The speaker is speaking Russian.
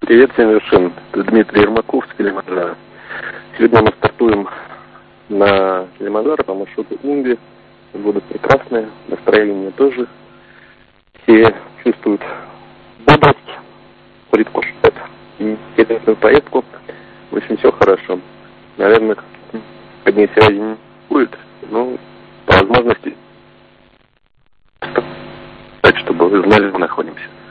Привет всем вершин. Это Дмитрий Ермаков с Килиманджаро. Сегодня мы стартуем на Килиманджаро по маршруту Умби. Погода прекрасная, настроение тоже. Все чувствуют бодрость, предвкушают интересную поездку. В общем, все хорошо. Наверное, по дней связи не будет, но по возможности, так, чтобы вы знали, где мы находимся.